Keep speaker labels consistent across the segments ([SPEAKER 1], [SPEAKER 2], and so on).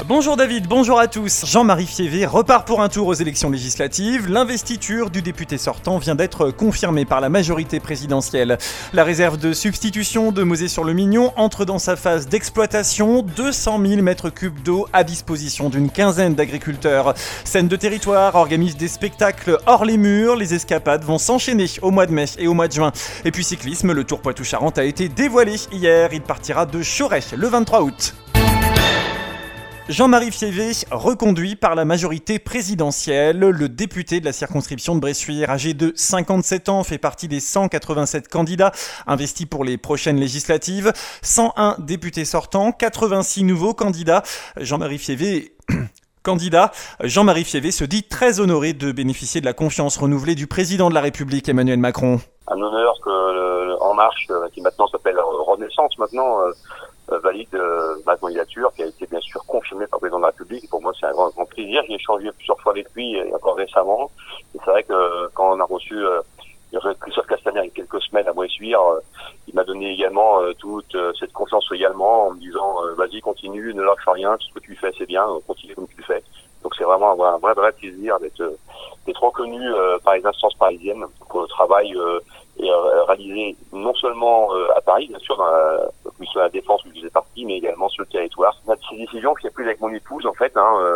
[SPEAKER 1] Bonjour David, bonjour à tous. Jean-Marie Fiévé repart pour un tour aux élections législatives. L'investiture du député sortant vient d'être confirmée par la majorité présidentielle. La réserve de substitution de Mauzé-sur-le-Mignon entre dans sa phase d'exploitation. 200 000 mètres cubes d'eau à disposition d'une quinzaine d'agriculteurs. Scène de territoire organise des spectacles hors les murs. Les escapades vont s'enchaîner au mois de mai et au mois de juin. Et puis cyclisme, le Tour Poitou-Charentes a été dévoilé hier. Il partira de Choret le 23 août. Jean-Marie Fiévé, reconduit par la majorité présidentielle. Le député de la circonscription de Bressuire, âgé de 57 ans, fait partie des 187 candidats investis pour les prochaines législatives. 101 députés sortants, 86 nouveaux candidats. Jean-Marie Fiévé se dit très honoré de bénéficier de la confiance renouvelée du président de la République, Emmanuel Macron.
[SPEAKER 2] Un honneur que En Marche, qui maintenant s'appelle Renaissance maintenant, valide ma candidature, qui a été bien sûr confirmée par le président de la République. Pour moi, c'est un grand plaisir. J'ai échangé plusieurs fois avec lui, encore récemment. Et c'est vrai que quand on a reçu Christophe Castaner il y a quelques semaines à Bressuire, il m'a donné également toute cette confiance également, en me disant vas-y, continue, ne lâche rien, tout ce que tu fais c'est bien, continue comme tu le fais. Donc c'est vraiment un vrai plaisir d'être reconnu par les instances parisiennes pour le travail réalisé non seulement à Paris, bien sûr, dans la commission de la défense où je faisais partie, mais également sur le territoire. Ces décisions que j'ai prises avec mon épouse, en fait,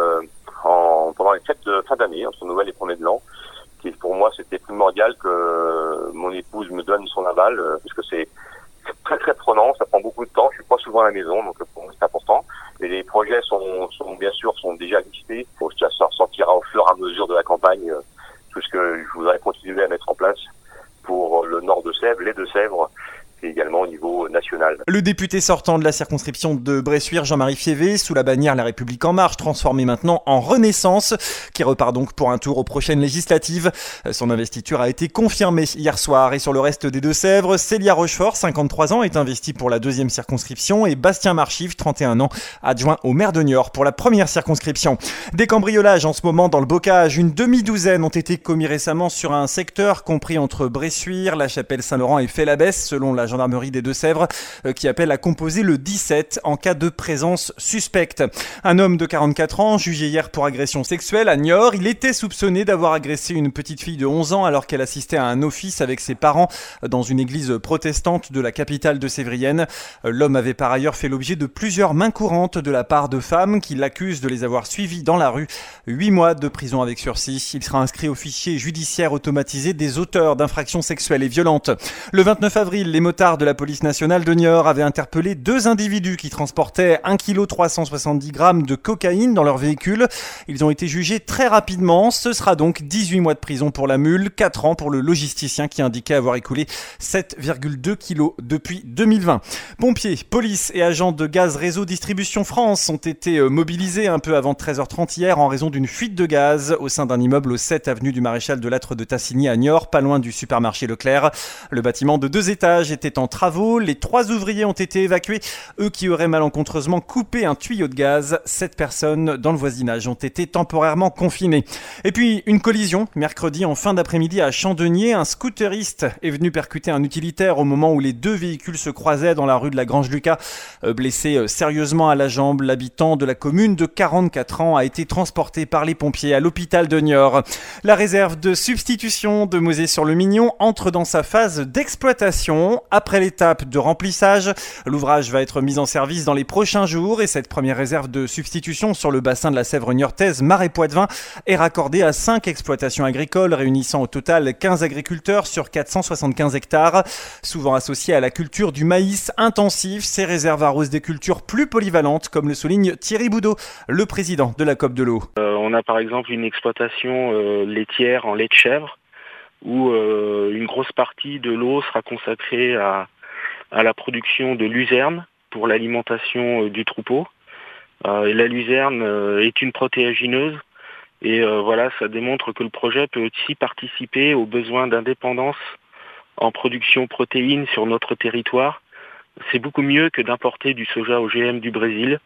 [SPEAKER 2] pendant les fêtes de fin d'année, entre Noël et 1er de l'an, qui pour moi c'était primordial que mon épouse me donne son aval, parce que c'est très très prenant, ça prend beaucoup de temps, je suis pas souvent à la maison, donc pour moi c'est important. Et les projets sont bien sûr déjà listés, ça sortira au fur et à mesure de la campagne, tout ce que je voudrais continuer à mettre en place pour le nord de Sèvres, les Deux-Sèvres, et également au niveau national.
[SPEAKER 1] Le député sortant de la circonscription de Bressuire, Jean-Marie Fiévé, sous la bannière La République En Marche, transformé maintenant en Renaissance, qui repart donc pour un tour aux prochaines législatives. Son investiture a été confirmée hier soir. Et sur le reste des Deux-Sèvres, Célia Rochefort, 53 ans, est investie pour la deuxième circonscription, et Bastien Marchive, 31 ans, adjoint au maire de Niort pour la première circonscription. Des cambriolages en ce moment dans le bocage. Une demi-douzaine ont été commis récemment sur un secteur compris entre Bressuire, La Chapelle-Saint-Laurent et Fay-l'Abbesse, selon la gendarmerie des Deux-Sèvres, qui appelle à composer le 17 en cas de présence suspecte. Un homme de 44 ans, jugé hier pour agression sexuelle à Niort, il était soupçonné d'avoir agressé une petite fille de 11 ans alors qu'elle assistait à un office avec ses parents dans une église protestante de la capitale de Sévrienne. L'homme avait par ailleurs fait l'objet de plusieurs mains courantes de la part de femmes qui l'accusent de les avoir suivis dans la rue. 8 mois de prison avec sursis. Il sera inscrit au fichier judiciaire automatisé des auteurs d'infractions sexuelles et violentes. Le 29 avril, les motards de la police nationale de Niort avaient interpellé 2 individus qui transportaient 1,370 kg de cocaïne dans leur véhicule. Ils ont été jugés très rapidement. Ce sera donc 18 mois de prison pour la mule, 4 ans pour le logisticien qui indiquait avoir écoulé 7,2 kg depuis 2020. Pompiers, police et agents de Gaz Réseau Distribution France ont été mobilisés un peu avant 13h30 hier en raison d'une fuite de gaz au sein d'un immeuble au 7 avenue du Maréchal de Lattre de Tassigny à Niort, pas loin du supermarché Leclerc. Le bâtiment de 2 étages était en travaux. Les 3 ouvriers ont été évacués, eux qui auraient malencontreusement coupé un tuyau de gaz. 7 personnes dans le voisinage ont été temporairement confinées. Et puis une collision mercredi en fin d'après-midi à Chandenier. Un scooteriste est venu percuter un utilitaire au moment où les 2 véhicules se croisaient dans la rue de la Grange-Lucas. Blessé sérieusement à la jambe, l'habitant de la commune de 44 ans a été transporté par les pompiers à l'hôpital de Niort. La réserve de substitution de Mauzé-sur-le-Mignon entre dans sa phase d'exploitation. Après l'étape de remplissage, l'ouvrage va être mis en service dans les prochains jours et cette première réserve de substitution sur le bassin de la Sèvre niortaise Marais-Poitevin est raccordée à 5 exploitations agricoles réunissant au total 15 agriculteurs sur 475 hectares. Souvent associées à la culture du maïs intensif, ces réserves arrosent des cultures plus polyvalentes comme le souligne Thierry Boudot, le président de la COP de l'eau.
[SPEAKER 3] On a par exemple une exploitation laitière en lait de chèvre où une grosse partie de l'eau sera consacrée à la production de luzerne pour l'alimentation du troupeau. Et la luzerne est une protéagineuse et ça démontre que le projet peut aussi participer aux besoins d'indépendance en production protéine sur notre territoire. C'est beaucoup mieux que d'importer du soja OGM du Brésil.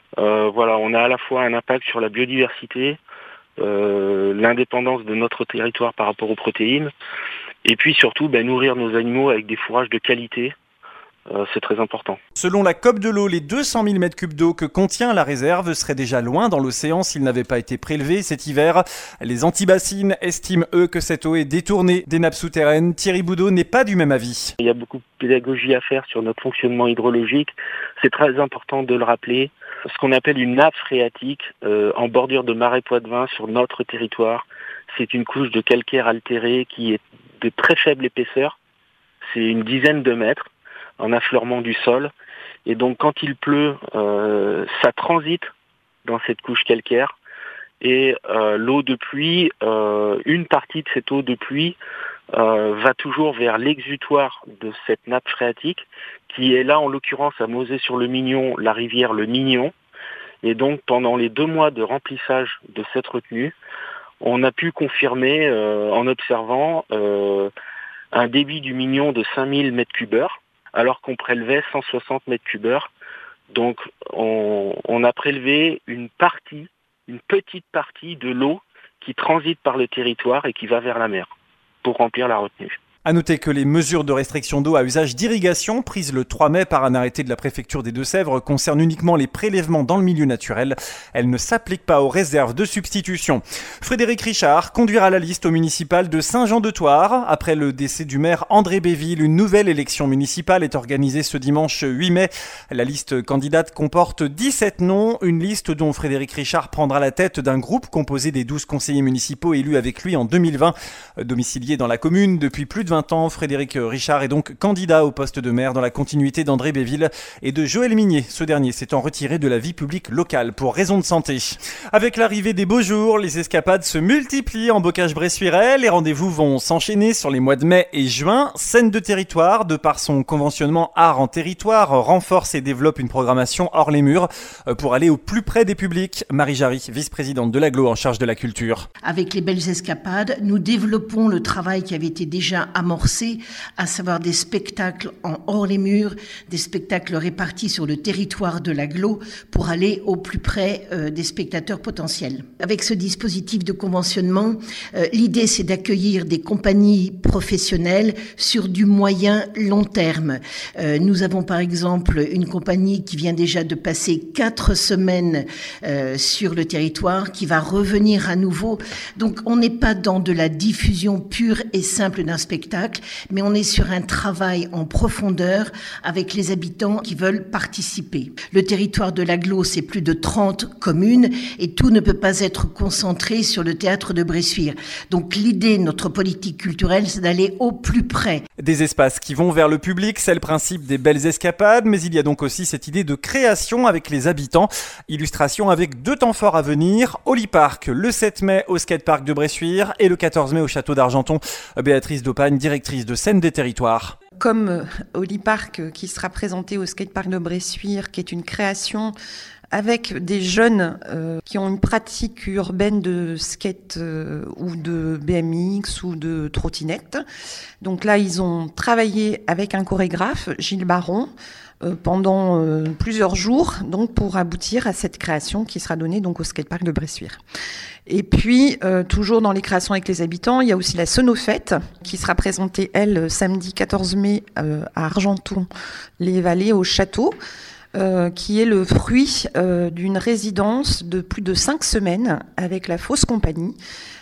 [SPEAKER 3] On a à la fois un impact sur la biodiversité, l'indépendance de notre territoire par rapport aux protéines, et puis surtout nourrir nos animaux avec des fourrages de qualité c'est très important.
[SPEAKER 1] Selon la COP de l'eau, les 200 000 m3 d'eau que contient la réserve seraient déjà loin dans l'océan s'ils n'avaient pas été prélevés cet hiver. Les antibassines estiment, eux, que cette eau est détournée des nappes souterraines. Thierry Boudot n'est pas du même avis.
[SPEAKER 3] Il y a beaucoup de pédagogie à faire sur notre fonctionnement hydrologique. C'est très important de le rappeler. Ce qu'on appelle une nappe phréatique en bordure de marais Poitevin sur notre territoire, c'est une couche de calcaire altéré qui est de très faible épaisseur. C'est une dizaine de mètres en affleurement du sol. Et donc quand il pleut, ça transite dans cette couche calcaire. Et l'eau de pluie, une partie de cette eau de pluie va toujours vers l'exutoire de cette nappe phréatique, qui est là en l'occurrence à Mauzé-sur-le-Mignon, la rivière le Mignon. Et donc pendant les 2 mois de remplissage de cette retenue, on a pu confirmer en observant un débit du Mignon de 5000 m3, alors qu'on prélevait 160 m3. Donc on a prélevé une petite partie de l'eau qui transite par le territoire et qui va vers la mer pour remplir la retenue.
[SPEAKER 1] À noter que les mesures de restriction d'eau à usage d'irrigation prises le 3 mai par un arrêté de la préfecture des Deux-Sèvres concernent uniquement les prélèvements dans le milieu naturel. Elles ne s'appliquent pas aux réserves de substitution. Frédéric Richard conduira la liste au municipal de Saint-Jean-de-Thouars. Après le décès du maire André Béville, une nouvelle élection municipale est organisée ce dimanche 8 mai. La liste candidate comporte 17 noms, une liste dont Frédéric Richard prendra la tête d'un groupe composé des 12 conseillers municipaux élus avec lui en 2020. Domicilié dans la commune depuis plus de 20 ans, Frédéric Richard est donc candidat au poste de maire dans la continuité d'André Béville et de Joël Mignet. Ce dernier s'étant retiré de la vie publique locale pour raison de santé. Avec l'arrivée des beaux jours, les escapades se multiplient en Bocage-Bressuiret. Les rendez-vous vont s'enchaîner sur les mois de mai et juin. Seine de territoire, de par son conventionnement art en territoire, renforce et développe une programmation hors les murs pour aller au plus près des publics. Marie Jarry, vice-présidente de l'Agglo en charge de la culture.
[SPEAKER 4] Avec les belles escapades, nous développons le travail qui avait été déjà amorcé, à savoir des spectacles en hors les murs, des spectacles répartis sur le territoire de l'Agglo pour aller au plus près des spectateurs potentiels. Avec ce dispositif de conventionnement, l'idée c'est d'accueillir des compagnies professionnelles sur du moyen long terme. Nous avons par exemple une compagnie qui vient déjà de passer 4 semaines sur le territoire, qui va revenir à nouveau. Donc on n'est pas dans de la diffusion pure et simple d'un spectacle, mais on est sur un travail en profondeur avec les habitants qui veulent participer. Le territoire de l'Agglo, c'est plus de 30 communes et tout ne peut pas être concentré sur le théâtre de Bressuire. Donc l'idée de notre politique culturelle, c'est d'aller au plus près.
[SPEAKER 1] Des espaces qui vont vers le public, c'est le principe des belles escapades, mais il y a donc aussi cette idée de création avec les habitants. Illustration avec 2 temps forts à venir, Oli Park le 7 mai au skatepark de Bressuire et le 14 mai au château d'Argenton. Béatrice Dopagne, directrice de Seine des territoires.
[SPEAKER 5] Comme Oli Park qui sera présenté au skatepark de Bressuire, qui est une création avec des jeunes qui ont une pratique urbaine de skate ou de BMX ou de trottinette. Donc là, ils ont travaillé avec un chorégraphe, Gilles Baron, pendant plusieurs jours, donc pour aboutir à cette création qui sera donnée donc au skatepark de Bressuire. Et puis, toujours dans les créations avec les habitants, il y a aussi la Sonofête qui sera présentée, elle, samedi 14 mai à Argenton, les Vallées, au château. Qui est le fruit d'une résidence de plus de 5 semaines avec la Fausse Compagnie,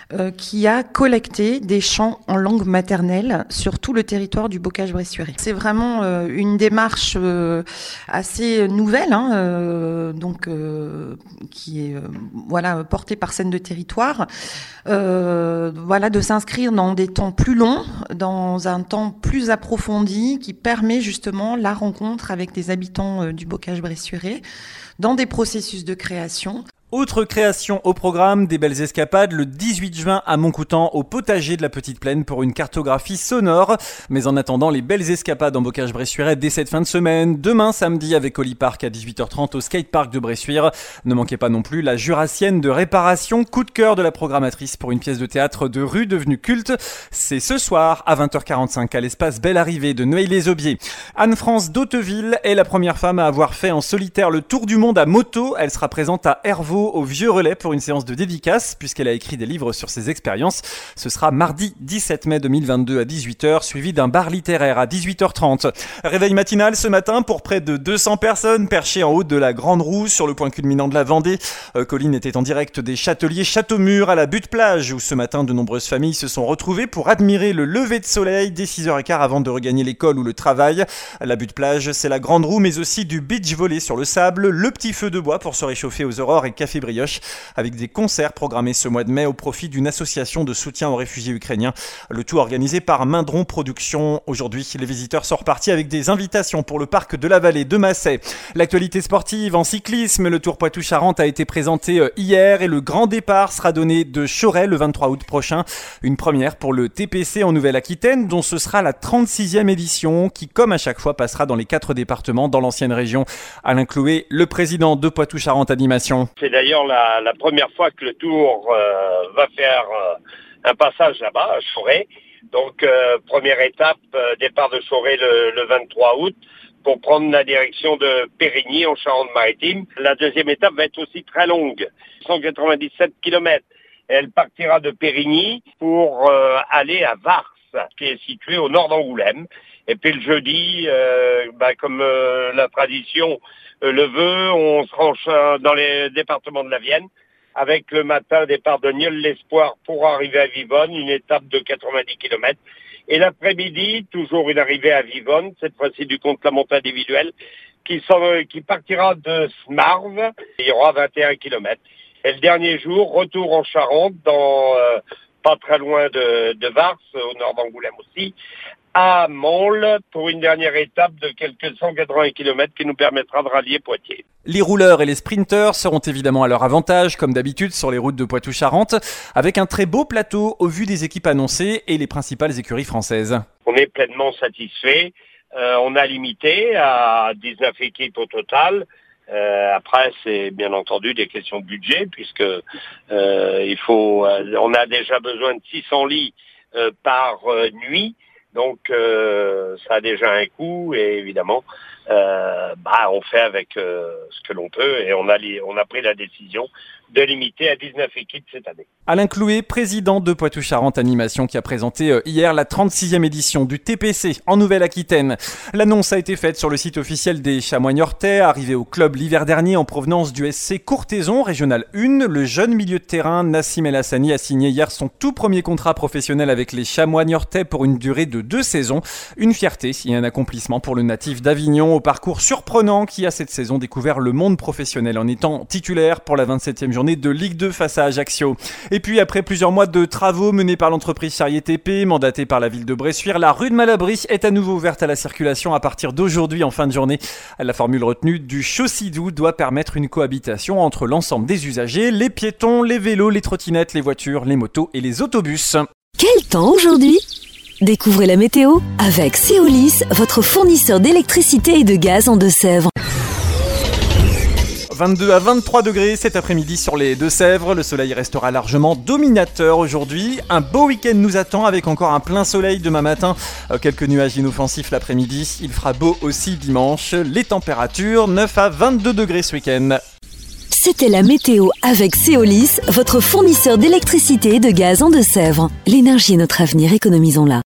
[SPEAKER 5] qui a collecté des chants en langue maternelle sur tout le territoire du Bocage-Bressuiret. C'est vraiment une démarche assez nouvelle, donc qui est portée par Seine de territoire, de s'inscrire dans des temps plus longs, dans un temps plus approfondi, qui permet justement la rencontre avec des habitants du Bocage-Bressuiret dans des processus de création.
[SPEAKER 1] Autre création au programme, des belles escapades le 18 juin à Montcoutan au potager de la Petite Plaine pour une cartographie sonore. Mais en attendant, les belles escapades en Bocage-Bressuiret dès cette fin de semaine. Demain samedi avec Oli Park à 18h30 au skatepark de Bressuire. Ne manquez pas non plus la Jurassienne de réparation, coup de cœur de la programmatrice pour une pièce de théâtre de rue devenue culte. C'est ce soir à 20h45 à l'espace Belle Arrivée de Neuilly-les-Aubiers. Anne-France d'Hauteville est la première femme à avoir fait en solitaire le tour du monde à moto. Elle sera présente à Hervaux Travaux au Vieux-Relais pour une séance de dédicace, puisqu'elle a écrit des livres sur ses expériences. Ce sera mardi 17 mai 2022 à 18h, suivi d'un bar littéraire à 18h30. Réveil matinal ce matin pour près de 200 personnes perchées en haut de la Grande Roue sur le point culminant de la Vendée. Colline était en direct des Châteliers Châteaumur à la Butte-Plage, où ce matin de nombreuses familles se sont retrouvées pour admirer le lever de soleil dès 6h15 avant de regagner l'école ou le travail. La Butte-Plage, c'est la Grande Roue, mais aussi du beach volley sur le sable, le petit feu de bois pour se réchauffer aux aurores et café brioche, avec des concerts programmés ce mois de mai au profit d'une association de soutien aux réfugiés ukrainiens. Le tout organisé par Mindron Productions. Aujourd'hui, les visiteurs sont repartis avec des invitations pour le parc de la Vallée de Massay. L'actualité sportive en cyclisme, le Tour Poitou-Charentes a été présenté hier et le grand départ sera donné de Chorey le 23 août prochain. Une première pour le TPC en Nouvelle-Aquitaine, dont ce sera la 36e édition qui, comme à chaque fois, passera dans les 4 départements dans l'ancienne région. Alain Clouet, le président de Poitou-Charentes Animation.
[SPEAKER 6] C'est d'ailleurs la première fois que le Tour va faire un passage là-bas, à Chorey. Donc, première étape, départ de Chorey le 23 août pour prendre la direction de Périgny en Charente-Maritime. La deuxième étape va être aussi très longue, 197 km. Elle partira de Périgny pour aller à Vars, qui est situé au nord d'Angoulême. Et puis le jeudi, comme la tradition le veut, on se range dans les départements de la Vienne, avec le matin départ de Nieul-l'Espoir pour arriver à Vivonne, une étape de 90 km. Et l'après-midi, toujours une arrivée à Vivonne, cette fois-ci du contre-la-montre individuel, qui partira de Smarve, il y aura 21 km. Et le dernier jour, retour en Charente, pas très loin de Vars, au nord d'Angoulême aussi, à Mansle pour une dernière étape de quelques 180 km qui nous permettra de rallier Poitiers.
[SPEAKER 1] Les rouleurs et les sprinteurs seront évidemment à leur avantage, comme d'habitude sur les routes de Poitou-Charentes, avec un très beau plateau au vu des équipes annoncées et les principales écuries françaises.
[SPEAKER 6] On est pleinement satisfait. On a limité à 19 équipes au total. Après, c'est bien entendu des questions de budget, puisque on a déjà besoin de 600 lits par nuit. Donc, ça a déjà un coût et évidemment, on fait avec ce que l'on peut et on a pris la décision de limiter à 19 équipes cette année.
[SPEAKER 1] Alain Clouet, président de Poitou-Charentes Animation, qui a présenté hier la 36e édition du TPC en Nouvelle-Aquitaine. L'annonce a été faite sur le site officiel des Chamois Niortais, arrivé au club l'hiver dernier en provenance du SC Courthézon, Régional 1. Le jeune milieu de terrain Nassim El Hassani a signé hier son tout premier contrat professionnel avec les Chamois Niortais pour une durée de 2 saisons. Une fierté et un accomplissement pour le natif d'Avignon au parcours surprenant qui a cette saison découvert le monde professionnel en étant titulaire pour la 27e journée de Ligue 2 face à Ajaccio. Et puis après plusieurs mois de travaux menés par l'entreprise Charrier TP, mandatée par la ville de Bressuire, la rue de Malabry est à nouveau ouverte à la circulation à partir d'aujourd'hui en fin de journée. La formule retenue du Chaussy-Doux doit permettre une cohabitation entre l'ensemble des usagers, les piétons, les vélos, les trottinettes, les voitures, les motos et les autobus.
[SPEAKER 7] Quel temps aujourd'hui ? Découvrez la météo avec Céolis, votre fournisseur d'électricité et de gaz en Deux-Sèvres.
[SPEAKER 1] 22 à 23 degrés cet après-midi sur les Deux-Sèvres. Le soleil restera largement dominateur aujourd'hui. Un beau week-end nous attend avec encore un plein soleil demain matin. Quelques nuages inoffensifs l'après-midi. Il fera beau aussi dimanche. Les températures 9 à 22 degrés ce week-end.
[SPEAKER 7] C'était la météo avec Céolis, votre fournisseur d'électricité et de gaz en Deux-Sèvres. L'énergie est notre avenir, économisons-la.